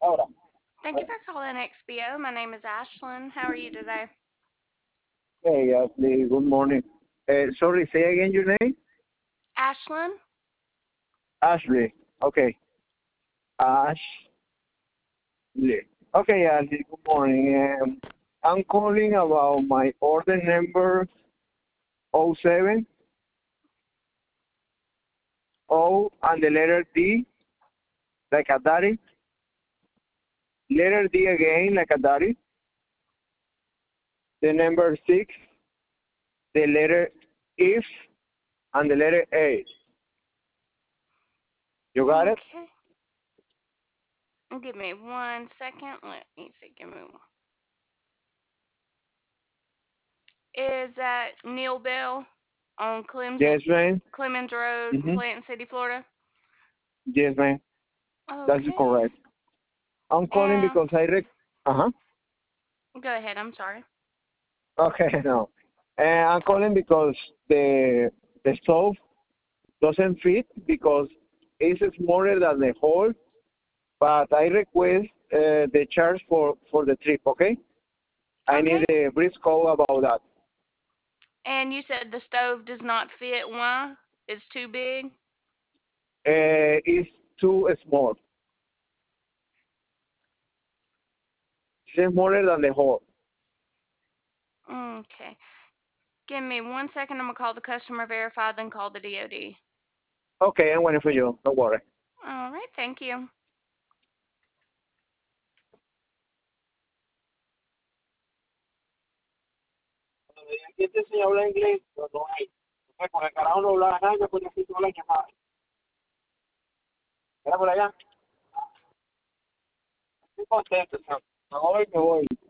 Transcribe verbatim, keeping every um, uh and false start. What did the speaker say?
Thank you for calling X B O. My name is Ashlyn. How are you today? Hey, Ashley. Good morning. Uh, sorry, say again your name? Ashlyn? Ashley. Okay. Ashley. Okay, Ashley. Good morning. Um, I'm calling about my order number O seven O and the letter D, like a daddy. Letter D again, like a daddy. The number six, the letter F, and the letter A. You got it? Okay. Give me one second. Let me see. Give me one. Is that Neil Bell on Clemens, Yes, man. Clemens Road, Mm-hmm. Plant City, Florida? Yes, man. That's Okay. correct. I'm calling And because I rec. Uh huh. go ahead. I'm sorry. Okay, no. And I'm calling because the the stove doesn't fit because it's smaller than the hole. But I request uh, the charge for for the trip. Okay. I need Okay. a brief call about that. And you said the stove does not fit. Why? It's too big? Uh, it's too small. It's smaller than the hole. Okay. Give me one second. I'm going to call the customer verify, then call the D O D. Okay, I'm waiting for you. Don't worry. All right. Thank you. Aquí este señor habla inglés, pero no hay. Entonces, con el carajo no habla nada, yo necesito la llamada. Era por allá. Estoy contento, Sam. Me voy, me voy.